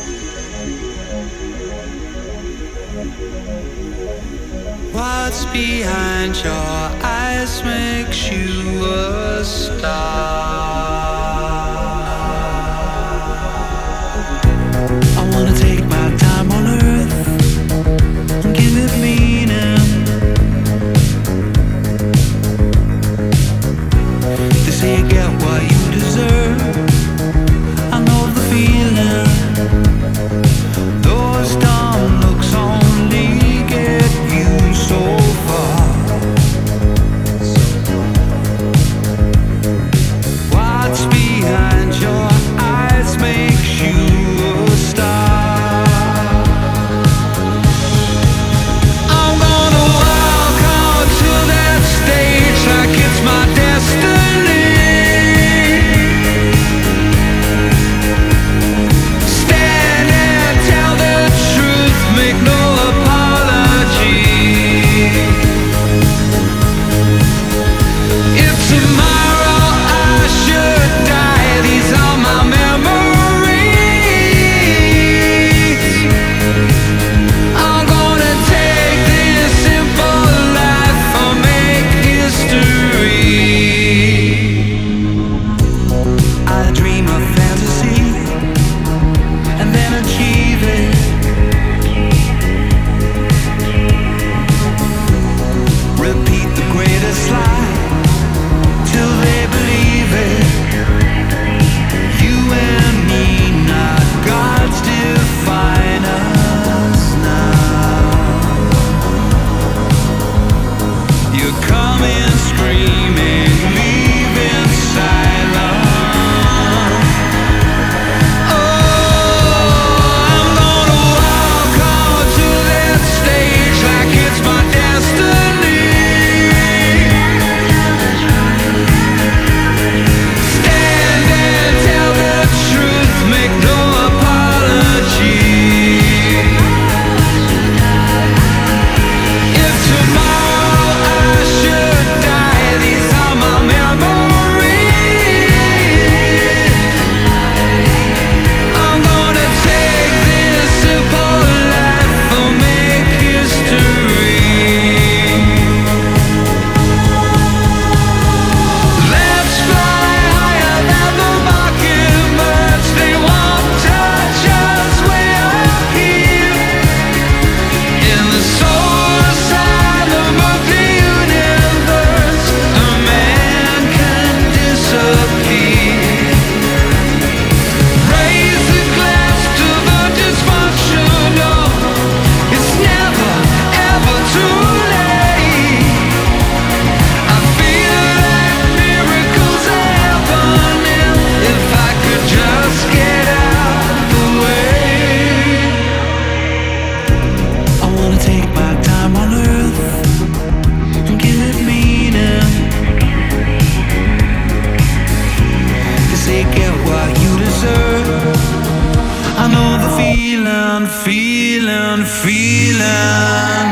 What's behind your eyes makes you a star. I wanna take my time on earth and give it meaning. They say you get what you deserve. I know the feeling. Those dumb looks only get you so far. What's behind your eyes makes you a star. I'm gonna walk out to that stage like it's my destiny. Stand and tell the truth, make no apology. If tomorrow I should die, these are my memories. I'm gonna take this simple life and make history. I dream of fantasy and then achieve it. Repeat the greatest lie till they believe it. You and me, not gods, define us now. You're coming screaming, leaving silent. I'm gonna walk out to that stage like it's my destiny. Stand and tell the truth, make no apology. If tomorrow I should die, these are my memories. I'm gonna take this simple life and make history. Let's fly higher than the mockingbirds. They won't touch us, we're here. In the soul asylum of the universe, a man can disappear. Raise a glass to the dysfunctional. It's never ever too late. I feel like miracles are happening if I could just get out the way. I wanna take my time on earth and give it meaning. They say get what you deserve. I know the feeling.